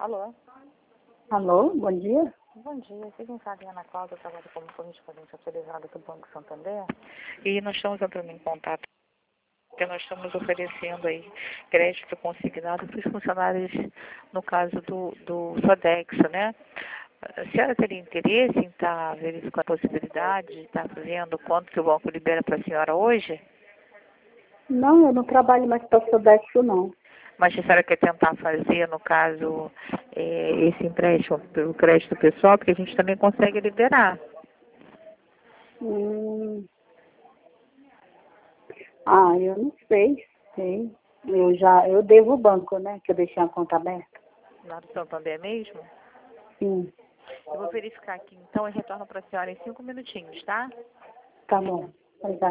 Alô? Alô, bom dia. Bom dia, aqui quem fala é Ana Cláudia, eu trabalho como correspondente autorizada do Banco Santander. E nós estamos entrando em contato, porque nós estamos oferecendo aí crédito consignado para os funcionários, no caso do Sodexo, né? A senhora teria interesse em estar verificando a possibilidade de estar vendo quanto que o banco libera para a senhora hoje? Não, eu não trabalho mais para o Sodexo, não. Mas a senhora quer tentar fazer, no caso, esse empréstimo pelo crédito pessoal, porque a gente também consegue liberar. Hum. Eu não sei. Eu devo o banco, né? Que eu deixei a conta aberta. Lá do Santander mesmo? Sim, Eu vou verificar aqui, então, e retorno para a senhora em 5 minutinhos, tá? tá bom. Obrigada.